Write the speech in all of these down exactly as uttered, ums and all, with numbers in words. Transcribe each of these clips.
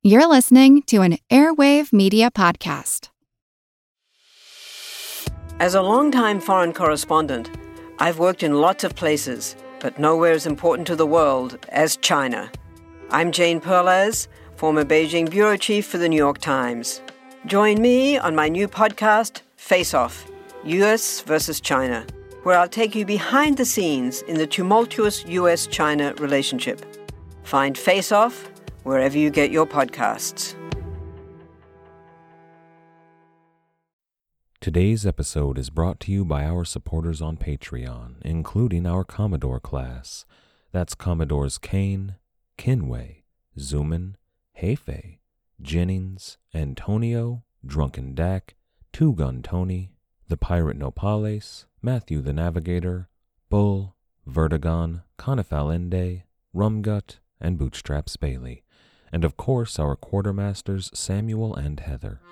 You're listening to an Airwave Media Podcast. As a longtime foreign correspondent, I've worked in lots of places, but nowhere as important to the world as China. I'm Jane Perlez, former Beijing bureau chief for the New York Times. Join me on my new podcast, Face Off, U S versus China, where I'll take you behind the scenes in the tumultuous U S China relationship. Find Face Off wherever you get your podcasts. Today's episode is brought to you by our supporters on Patreon, including our Commodore class. That's Commodores Kane, Kinway, Zuman, Heifei, Jennings, Antonio, Drunken Dak, Two Gun Tony, The Pirate Nopales, Matthew the Navigator, Bull, Vertigon, Conifalende, Rumgut, and Bootstraps Bailey. And of course our quartermasters Samuel and Heather.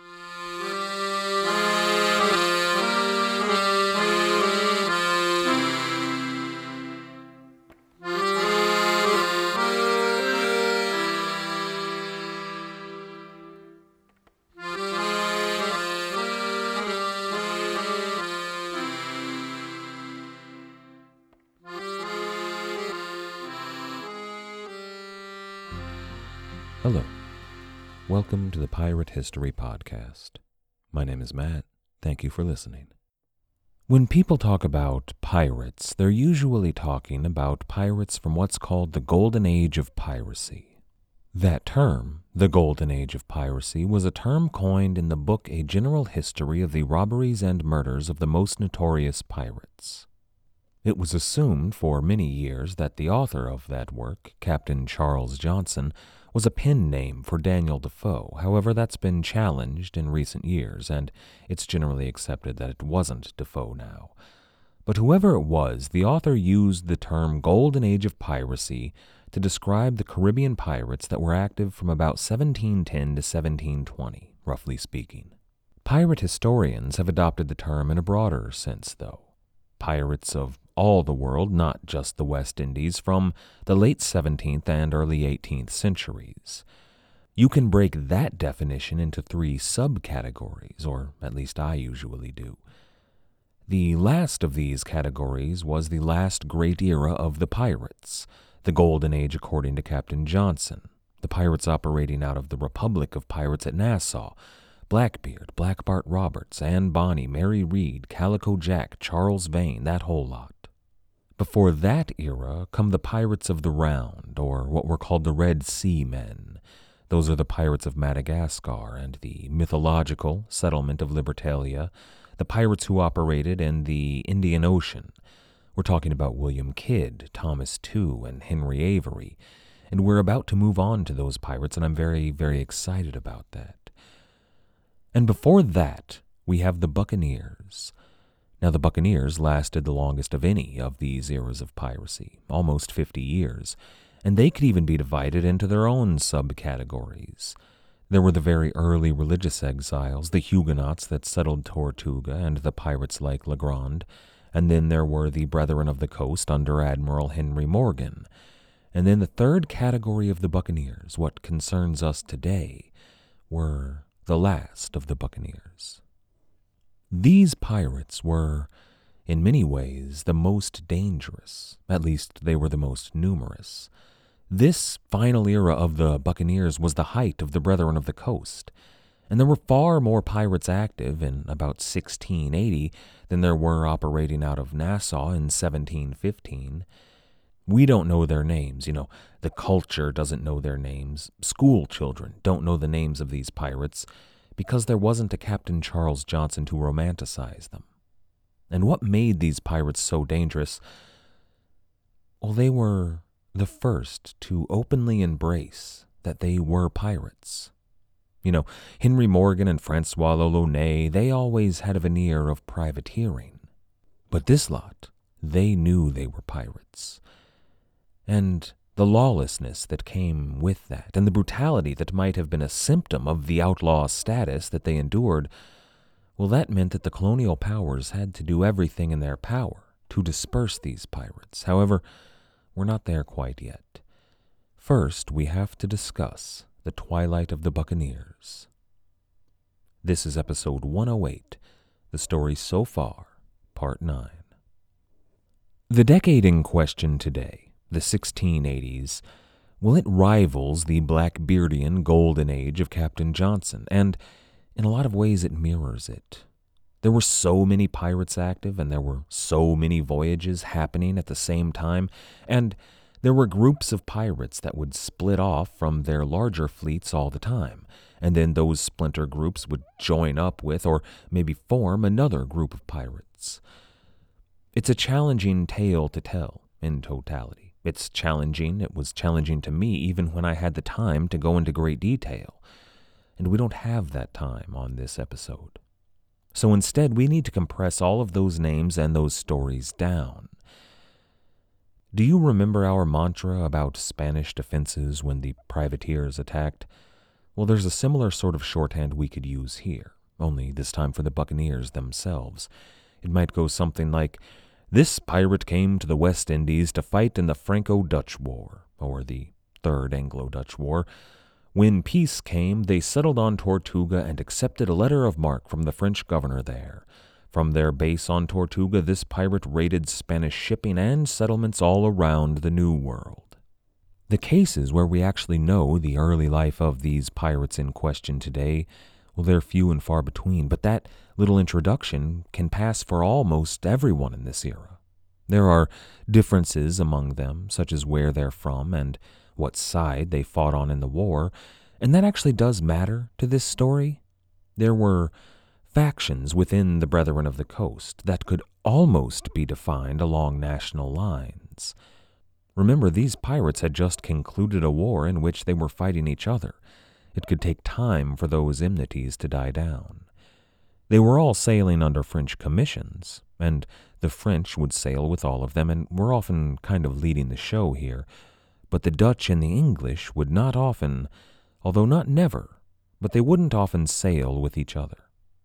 Hello. Welcome to the Pirate History Podcast. My name is Matt. Thank you for listening. When people talk about pirates, they're usually talking about pirates from what's called the Golden Age of Piracy. That term, the Golden Age of Piracy, was a term coined in the book A General History of the Robberies and Murders of the Most Notorious Pirates. It was assumed for many years that the author of that work, Captain Charles Johnson, was a pen name for Daniel Defoe. However, that's been challenged in recent years, and it's generally accepted that it wasn't Defoe now. But whoever it was, the author used the term Golden Age of Piracy to describe the Caribbean pirates that were active from about seventeen ten to seventeen twenty, roughly speaking. Pirate historians have adopted the term in a broader sense, though. Pirates of all the world, not just the West Indies, from the late seventeenth and early eighteenth centuries. You can break that definition into three subcategories, or at least I usually do. The last of these categories was the last great era of the pirates, the Golden Age according to Captain Johnson, the pirates operating out of the Republic of Pirates at Nassau, Blackbeard, Black Bart Roberts, Anne Bonny, Mary Read, Calico Jack, Charles Vane, that whole lot. Before that era come the Pirates of the Round, or what were called the Red Sea Men. Those are the pirates of Madagascar and the mythological settlement of Libertalia, the pirates who operated in the Indian Ocean. We're talking about William Kidd, Thomas Tew, and Henry Avery, and we're about to move on to those pirates, and I'm very, very excited about that. And before that, we have the Buccaneers. Now, the Buccaneers lasted the longest of any of these eras of piracy, almost fifty years, and they could even be divided into their own subcategories. There were the very early religious exiles, the Huguenots that settled Tortuga, and the pirates like Legrand, and then there were the Brethren of the Coast under Admiral Henry Morgan. And then the third category of the Buccaneers, what concerns us today, were the last of the Buccaneers. These pirates were, in many ways, the most dangerous. At least they were the most numerous. This final era of the Buccaneers was the height of the Brethren of the Coast, and there were far more pirates active in about sixteen eighty than there were operating out of Nassau in seventeen fifteen. We don't know their names, you know, the culture doesn't know their names. School children don't know the names of these pirates, because there wasn't a Captain Charles Johnson to romanticize them. And what made these pirates so dangerous? Well, they were the first to openly embrace that they were pirates. You know, Henry Morgan and Francois l'Olonnais, they always had a veneer of privateering. But this lot, they knew they were pirates. And the lawlessness that came with that, and the brutality that might have been a symptom of the outlaw status that they endured, well, that meant that the colonial powers had to do everything in their power to disperse these pirates. However, we're not there quite yet. First, we have to discuss The Twilight of the Buccaneers. This is episode one oh eight, The Story So Far, Part nine. The decade in question today, the sixteen eighties, well, it rivals the Blackbeardian golden age of Captain Johnson, and in a lot of ways it mirrors it. There were so many pirates active, and there were so many voyages happening at the same time, and there were groups of pirates that would split off from their larger fleets all the time, and then those splinter groups would join up with or maybe form another group of pirates. It's a challenging tale to tell in totality. It's challenging. It was challenging to me even when I had the time to go into great detail. And we don't have that time on this episode. So instead, we need to compress all of those names and those stories down. Do you remember our mantra about Spanish defenses when the privateers attacked? Well, there's a similar sort of shorthand we could use here, only this time for the buccaneers themselves. It might go something like, "This pirate came to the West Indies to fight in the Franco-Dutch War," or the Third Anglo-Dutch War. "When peace came, they settled on Tortuga and accepted a letter of marque from the French governor there. From their base on Tortuga, this pirate raided Spanish shipping and settlements all around the New World." The cases where we actually know the early life of these pirates in question today, well, they're few and far between, but that little introduction can pass for almost everyone in this era. There are differences among them, such as where they're from and what side they fought on in the war, and that actually does matter to this story. There were factions within the Brethren of the Coast that could almost be defined along national lines. Remember, these pirates had just concluded a war in which they were fighting each other. It could take time for those enmities to die down. They were all sailing under French commissions, and the French would sail with all of them and were often kind of leading the show here. But the Dutch and the English would not often, although not never, but they wouldn't often sail with each other.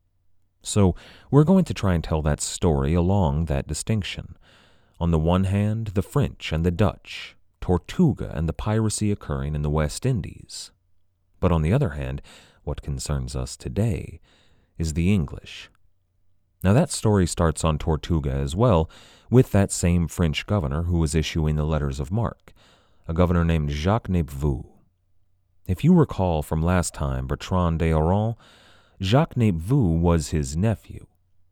So we're going to try and tell that story along that distinction. On the one hand, the French and the Dutch, Tortuga and the piracy occurring in the West Indies. But on the other hand, what concerns us today is the English. Now that story starts on Tortuga as well, with that same French governor who was issuing the letters of marque, a governor named Jacques Nepveu. If you recall from last time, Bertrand d'Oron, Jacques Nepveu was his nephew.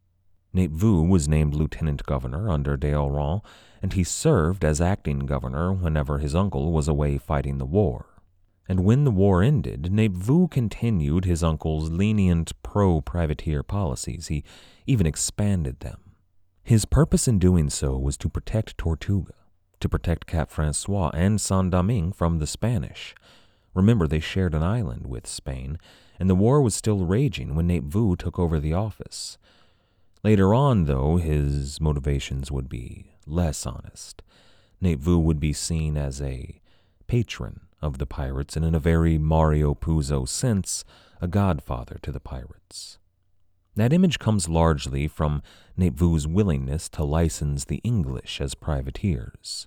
Nepveu was named lieutenant governor under d'Oron, and he served as acting governor whenever his uncle was away fighting the war. And when the war ended, Nepveu continued his uncle's lenient pro-privateer policies. He even expanded them. His purpose in doing so was to protect Tortuga, to protect Cap Francois and Saint-Domingue from the Spanish. Remember, they shared an island with Spain, and the war was still raging when Nepveu took over the office. Later on, though, his motivations would be less honest. Nepveu would be seen as a patron of the pirates, and in a very Mario Puzo sense, a godfather to the pirates. That image comes largely from Nepveu's willingness to license the English as privateers.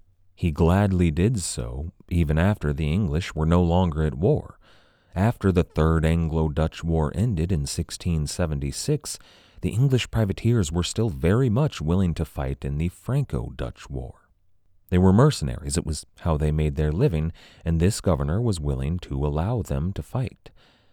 He gladly did so, even after the English were no longer at war. After the Third Anglo-Dutch War ended in sixteen seventy-six, the English privateers were still very much willing to fight in the Franco-Dutch War. They were mercenaries. It was how they made their living, and this governor was willing to allow them to fight.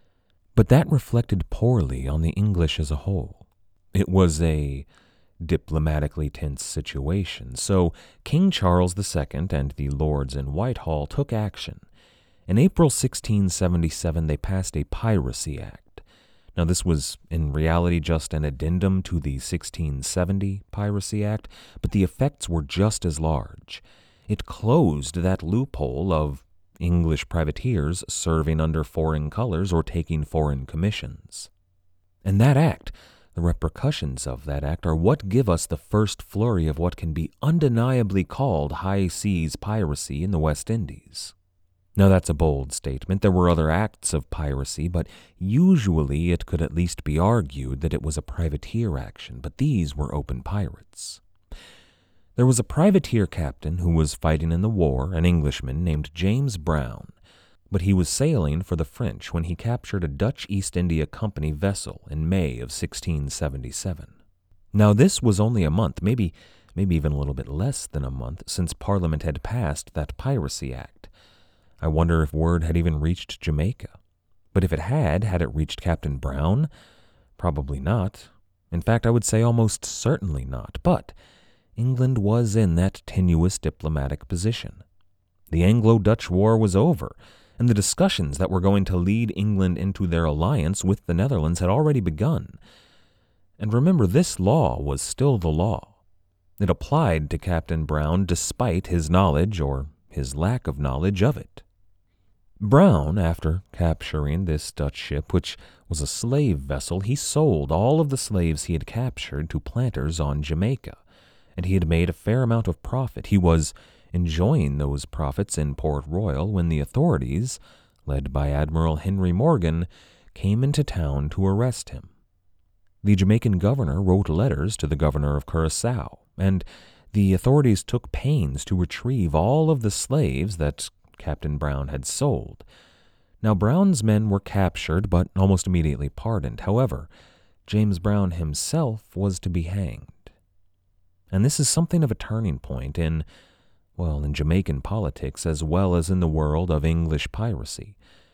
But that reflected poorly on the English as a whole. It was a diplomatically tense situation, so King Charles the Second and the lords in Whitehall took action. In April sixteen seventy-seven, they passed a Piracy Act. Now, this was in reality just an addendum to the sixteen seventy Piracy Act, but the effects were just as large. It closed that loophole of English privateers serving under foreign colors or taking foreign commissions. And that act, the repercussions of that act, are what give us the first flurry of what can be undeniably called high seas piracy in the West Indies. Now, that's a bold statement. There were other acts of piracy, but usually it could at least be argued that it was a privateer action, but these were open pirates. There was a privateer captain who was fighting in the war, an Englishman named James Brown. But he was sailing for the French when he captured a Dutch East India Company vessel in May of sixteen seventy-seven. Now this was only a month, maybe maybe even a little bit less than a month, since Parliament had passed that Piracy Act. I wonder if word had even reached Jamaica. But if it had, had it reached Captain Brown? Probably not. In fact, I would say almost certainly not. But England was in that tenuous diplomatic position. The Anglo-Dutch War was over, and the discussions that were going to lead England into their alliance with the Netherlands had already begun. And remember, this law was still the law. It applied to Captain Brown despite his knowledge, or his lack of knowledge, of it. Brown, after capturing this Dutch ship, which was a slave vessel, he sold all of the slaves he had captured to planters on Jamaica, and he had made a fair amount of profit. He was enjoying those profits in Port Royal when the authorities, led by Admiral Henry Morgan, came into town to arrest him. The Jamaican governor wrote letters to the governor of Curaçao, and the authorities took pains to retrieve all of the slaves that Captain Brown had sold. Now, Brown's men were captured, but almost immediately pardoned. However, James Brown himself was to be hanged. And this is something of a turning point in, well, in Jamaican politics as well as in the world of English piracy.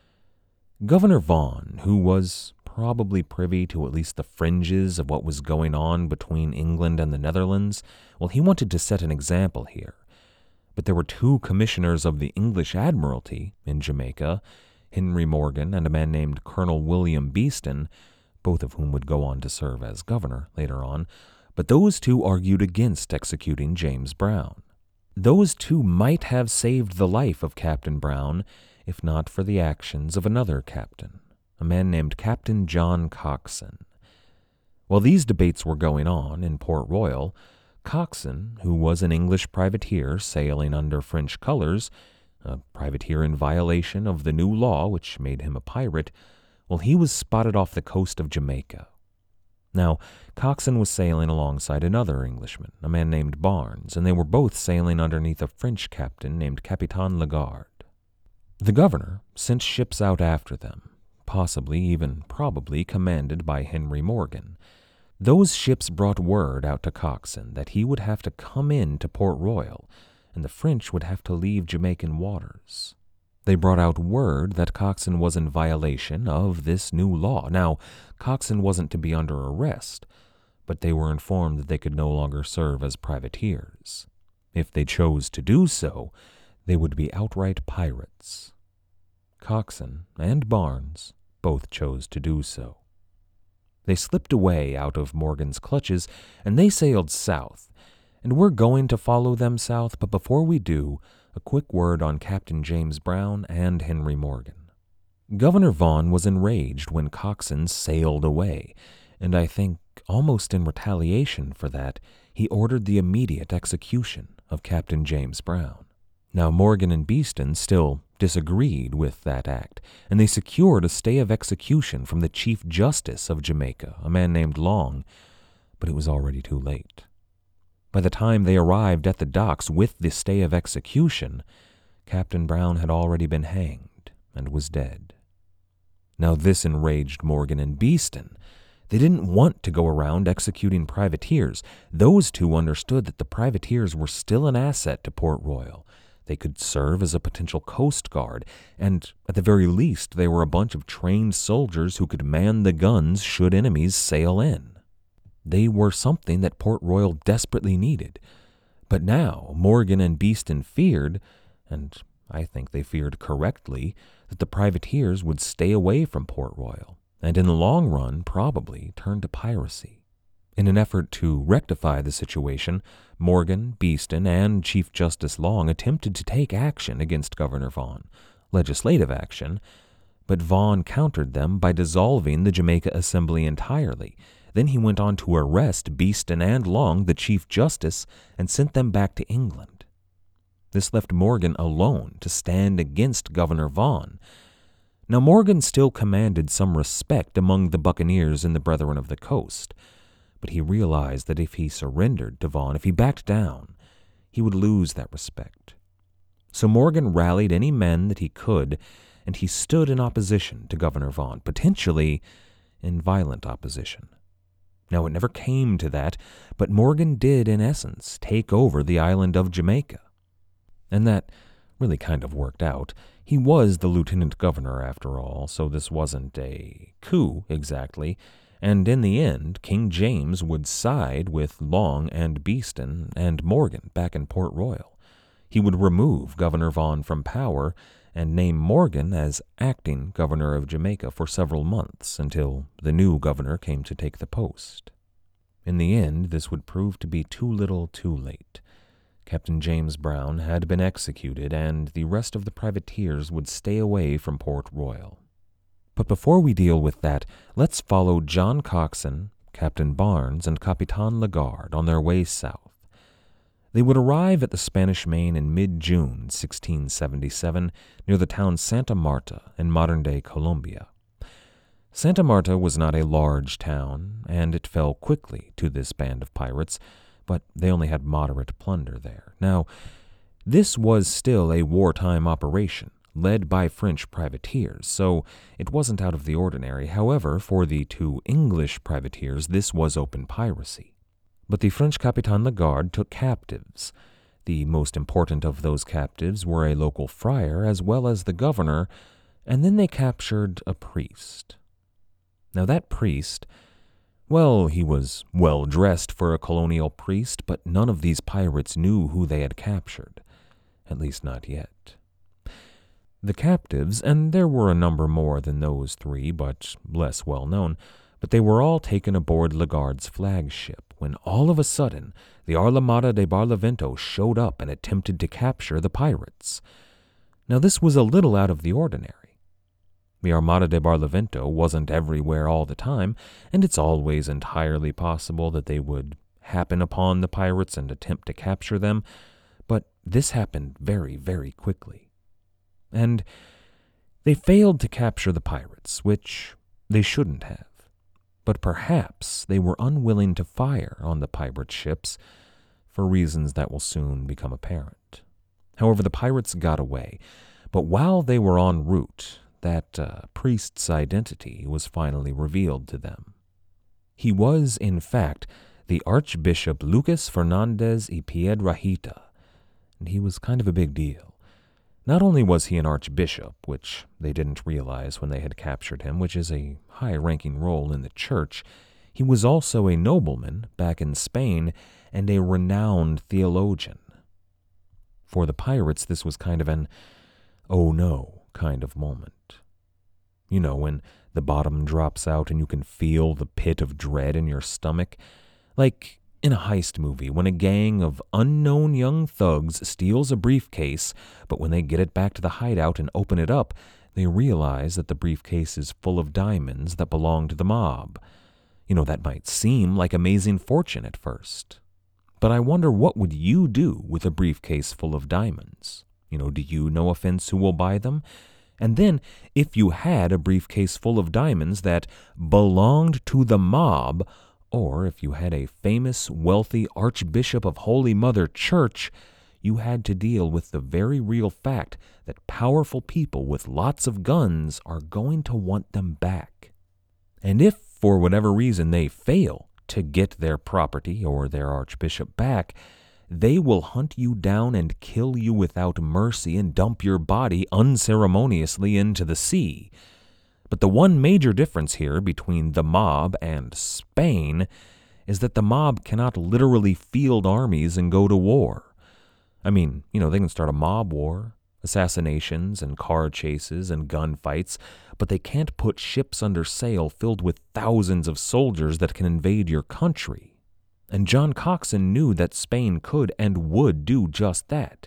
Governor Vaughan, who was probably privy to at least the fringes of what was going on between England and the Netherlands, well, he wanted to set an example here. But there were two commissioners of the English Admiralty in Jamaica, Henry Morgan and a man named Colonel William Beeston, both of whom would go on to serve as governor later on, but those two argued against executing James Brown. Those two might have saved the life of Captain Brown, if not for the actions of another captain, a man named Captain John Coxon. While these debates were going on in Port Royal, Coxon, who was an English privateer sailing under French colors, a privateer in violation of the new law which made him a pirate, well, he was spotted off the coast of Jamaica. Now, Coxon was sailing alongside another Englishman, a man named Barnes, and they were both sailing underneath a French captain named Capitan Lagarde. The governor sent ships out after them, possibly, even probably, commanded by Henry Morgan. Those ships brought word out to Coxon that he would have to come in to Port Royal, and the French would have to leave Jamaican waters. They brought out word that Coxon was in violation of this new law. Now, Coxon wasn't to be under arrest, but they were informed that they could no longer serve as privateers. If they chose to do so, they would be outright pirates. Coxon and Barnes both chose to do so. They slipped away out of Morgan's clutches, and they sailed south, and we're going to follow them south, but before we do, a quick word on Captain James Brown and Henry Morgan. Governor Vaughan was enraged when Coxon sailed away, and I think, almost in retaliation for that, he ordered the immediate execution of Captain James Brown. Now, Morgan and Beeston still disagreed with that act, and they secured a stay of execution from the Chief Justice of Jamaica, a man named Long, but it was already too late. By the time they arrived at the docks with the stay of execution, Captain Brown had already been hanged and was dead. Now this enraged Morgan and Beeston. They didn't want to go around executing privateers. Those two understood that the privateers were still an asset to Port Royal. They could serve as a potential coast guard, and at the very least they were a bunch of trained soldiers who could man the guns should enemies sail in. They were something that Port Royal desperately needed. But now Morgan and Beeston feared, and I think they feared correctly, that the privateers would stay away from Port Royal, and in the long run probably turn to piracy. In an effort to rectify the situation, Morgan, Beeston, and Chief Justice Long attempted to take action against Governor Vaughan, legislative action, but Vaughan countered them by dissolving the Jamaica Assembly entirely. Then he went on to arrest Beeston and Long, the Chief Justice, and sent them back to England. This left Morgan alone to stand against Governor Vaughan. Now Morgan still commanded some respect among the buccaneers and the Brethren of the Coast, but he realized that if he surrendered to Vaughan, if he backed down, he would lose that respect. So Morgan rallied any men that he could, and he stood in opposition to Governor Vaughan, potentially in violent opposition. Now, it never came to that, but Morgan did, in essence, take over the island of Jamaica. And that really kind of worked out. He was the lieutenant governor, after all, so this wasn't a coup exactly, and in the end, King James would side with Long and Beeston and Morgan back in Port Royal. He would remove Governor Vaughan from power and name Morgan as acting governor of Jamaica for several months until the new governor came to take the post. In the end, this would prove to be too little too late. Captain James Brown had been executed, and the rest of the privateers would stay away from Port Royal. But before we deal with that, let's follow John Coxon, Captain Barnes, and Capitan Lagarde on their way south. They would arrive at the Spanish Main in mid-June sixteen seventy-seven near the town Santa Marta in modern-day Colombia. Santa Marta was not a large town, and it fell quickly to this band of pirates, but they only had moderate plunder there. Now, this was still a wartime operation, led by French privateers, so it wasn't out of the ordinary. However, for the two English privateers, this was open piracy. But the French Capitan Lagarde took captives. The most important of those captives were a local friar as well as the governor, and then they captured a priest. Now that priest, well, he was well dressed for a colonial priest, but none of these pirates knew who they had captured, at least not yet. The captives, and there were a number more than those three, but less well known, but they were all taken aboard Lagarde's flagship when all of a sudden the Armada de Barlovento showed up and attempted to capture the pirates. Now this was a little out of the ordinary. The Armada de Barlovento wasn't everywhere all the time, and it's always entirely possible that they would happen upon the pirates and attempt to capture them, but this happened very, very quickly. And they failed to capture the pirates, which they shouldn't have. But perhaps they were unwilling to fire on the pirate ships for reasons that will soon become apparent. However, the pirates got away, but while they were en route, that uh, priest's identity was finally revealed to them. He was, in fact, the Archbishop Lucas Fernandez y Piedrahita, and he was kind of a big deal. Not only was he an archbishop, which they didn't realize when they had captured him, which is a high-ranking role in the church, he was also a nobleman back in Spain and a renowned theologian. For the pirates, this was kind of an oh no kind of moment. You know, when the bottom drops out and you can feel the pit of dread in your stomach, like in a heist movie, when a gang of unknown young thugs steals a briefcase, but when they get it back to the hideout and open it up, they realize that the briefcase is full of diamonds that belong to the mob. You know, that might seem like amazing fortune at first. But I wonder, what would you do with a briefcase full of diamonds? You know, do you, no offense, who will buy them? And then, if you had a briefcase full of diamonds that belonged to the mob, or if you had a famous, wealthy Archbishop of Holy Mother Church, you had to deal with the very real fact that powerful people with lots of guns are going to want them back. And if, for whatever reason, they fail to get their property or their archbishop back, they will hunt you down and kill you without mercy and dump your body unceremoniously into the sea. But the one major difference here between the mob and Spain is that the mob cannot literally field armies and go to war. I mean, you know, they can start a mob war, assassinations and car chases and gunfights, but they can't put ships under sail filled with thousands of soldiers that can invade your country. And John Coxon knew that Spain could and would do just that.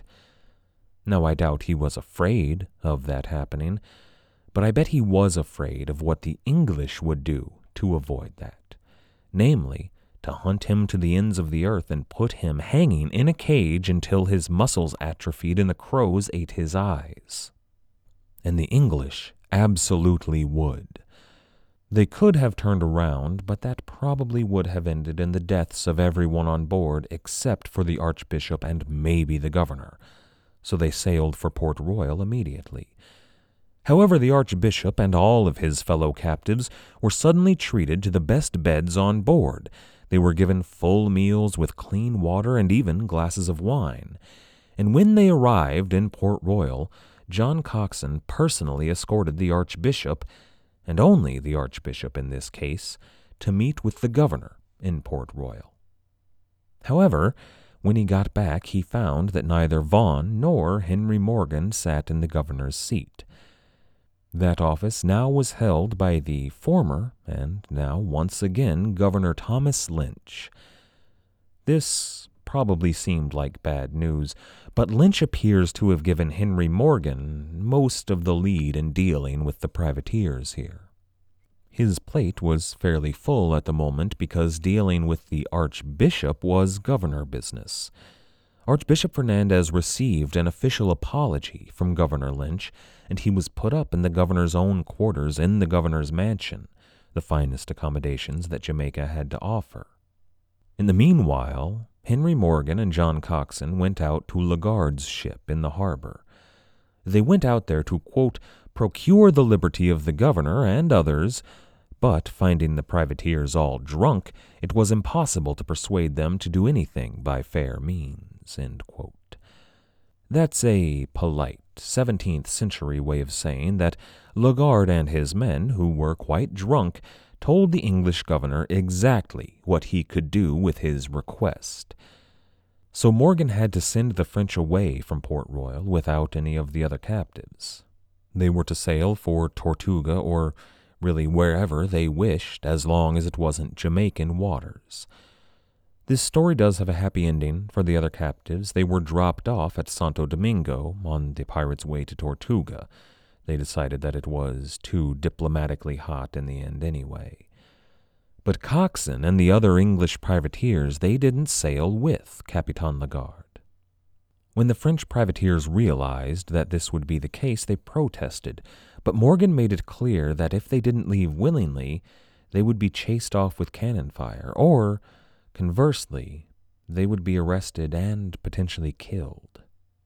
Now, I doubt he was afraid of that happening, but I bet he was afraid of what the English would do to avoid that, namely, to hunt him to the ends of the earth and put him hanging in a cage until his muscles atrophied and the crows ate his eyes. And the English absolutely would. They could have turned around, but that probably would have ended in the deaths of everyone on board except for the Archbishop and maybe the governor, so they sailed for Port Royal immediately. However, the Archbishop and all of his fellow captives were suddenly treated to the best beds on board. They were given full meals with clean water and even glasses of wine. And when they arrived in Port Royal, John Coxon personally escorted the Archbishop, and only the Archbishop in this case, to meet with the governor in Port Royal. However, when he got back, he found that neither Vaughan nor Henry Morgan sat in the governor's seat. That office now was held by the former, and now once again, Governor Thomas Lynch. This probably seemed like bad news, but Lynch appears to have given Henry Morgan most of the lead in dealing with the privateers here. His plate was fairly full at the moment because dealing with the Archbishop was governor business. Archbishop Fernandez received an official apology from Governor Lynch, and he was put up in the governor's own quarters in the governor's mansion, the finest accommodations that Jamaica had to offer. In the meanwhile, Henry Morgan and John Coxon went out to Lagarde's ship in the harbor. They went out there to, quote, procure the liberty of the governor and others, but finding the privateers all drunk, it was impossible to persuade them to do anything by fair means, end quote. That's a polite seventeenth century way of saying that Lagarde and his men, who were quite drunk, told the English governor exactly what he could do with his request. So Morgan had to send the French away from Port Royal without any of the other captives. They were to sail for Tortuga or really wherever they wished, as long as it wasn't Jamaican waters. This story does have a happy ending for the other captives. They were dropped off at Santo Domingo on the pirates' way to Tortuga. They decided that it was too diplomatically hot in the end anyway. But Coxon and the other English privateers, they didn't sail with Capitan Lagarde. When the French privateers realized that this would be the case, they protested, but Morgan made it clear that if they didn't leave willingly, they would be chased off with cannon fire, or, conversely, they would be arrested and potentially killed.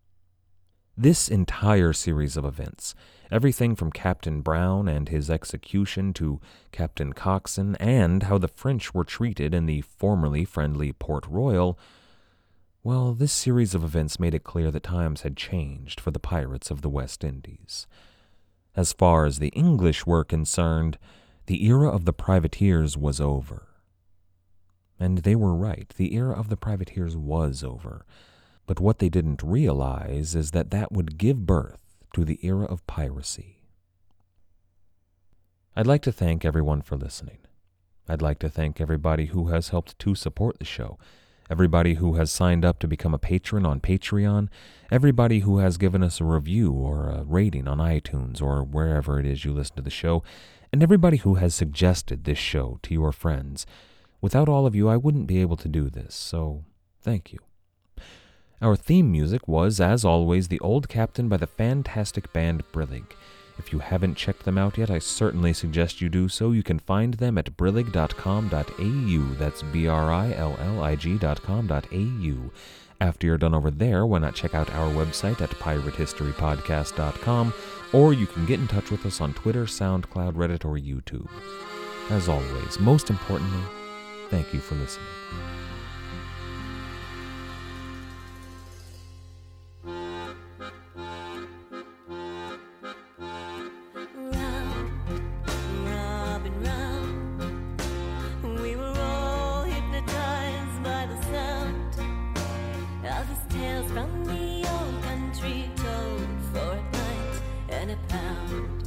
This entire series of events, everything from Captain Brown and his execution to Captain Coxon and how the French were treated in the formerly friendly Port Royal, well, this series of events made it clear that times had changed for the pirates of the West Indies. As far as the English were concerned, the era of the privateers was over. And they were right, the era of the privateers was over. But what they didn't realize is that that would give birth to the era of piracy. I'd like to thank everyone for listening. I'd like to thank everybody who has helped to support the show, everybody who has signed up to become a patron on Patreon, everybody who has given us a review or a rating on iTunes or wherever it is you listen to the show, and everybody who has suggested this show to your friends. Without all of you, I wouldn't be able to do this, so thank you. Our theme music was, as always, The Old Captain by the fantastic band Brillig. If you haven't checked them out yet, I certainly suggest you do so. You can find them at brillig dot com dot a u. That's B R I L L I G dot com dot a u. After you're done over there, why not check out our website at pirate history podcast dot com, or you can get in touch with us on Twitter, SoundCloud, Reddit, or YouTube. As always, most importantly, thank you for listening. From the old country told for a pint and a pound.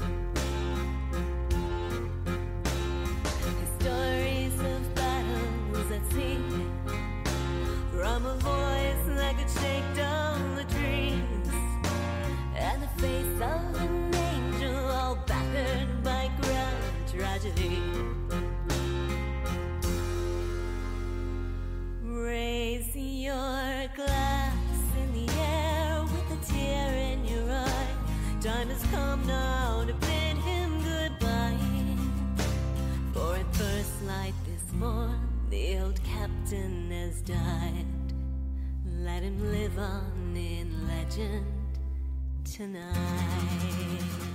Stories of battles at sea, from a voice that could shake down the trees, and the face of an angel all battered by grand tragedy. Raise your glass time has come now to bid him goodbye. For at first light this morn, the old captain has died. Let him live on in legend tonight.